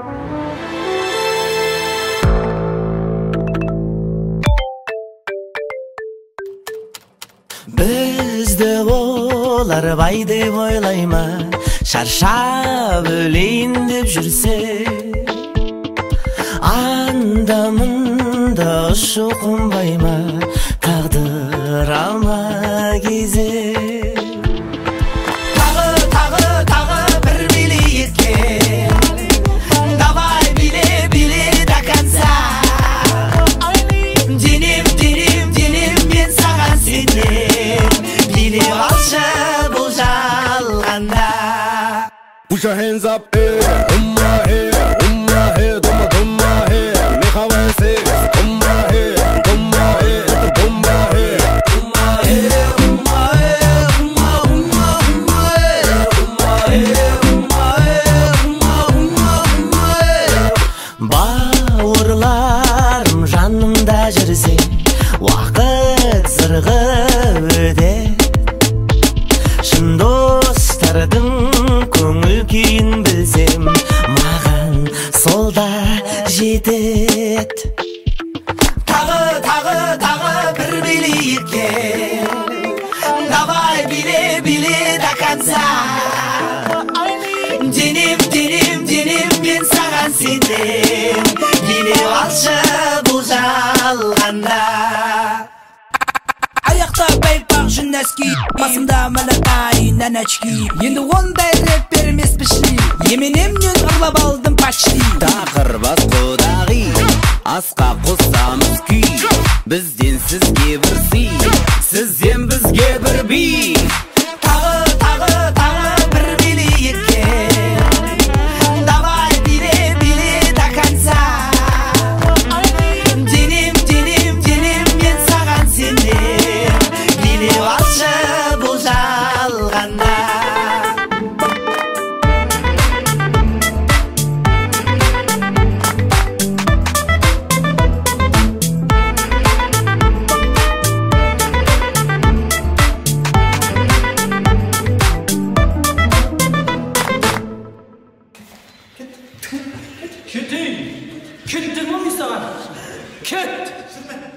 Bizde olar bay deb oylayma, şarşab öleyin deb жүрсе, анда мында ұшы қонбайма, тағдыр алма кезек. Тағы бір билейікке, давай биле до конца. Денем мен саған сенем, биле алшы бұл жалғанда. Put your hands up, yeah. On my head, on my head, on my head. Make how I say, on my head, on my head, on my head, on my head, on my head, on my head. Бауырларым жанымда жүрсе, уақыт зырғы өте. Шын достардың көңіл күйін білсем, маған сол да жетет. Тағы бір билейікке, давай биле до конца. Денем мен саған сенем, биле алшы бұл жалғанда. Аяқта бәйпақ жүн нәски, басымда мәләтай нән очки. Енді ондай рэпер емес пішли, еменемнен ұрлап алдым почти. Тақыр бас құдағи, асқа қосамыз күй. Бізден сізге бір сый, сізден бізге бір би. Тағы бір билейікке, давай биле до конца. Денем мен саған сенем, биле алшы бұл жалғанда. Kет ей! Кет демеймін саған! Кет!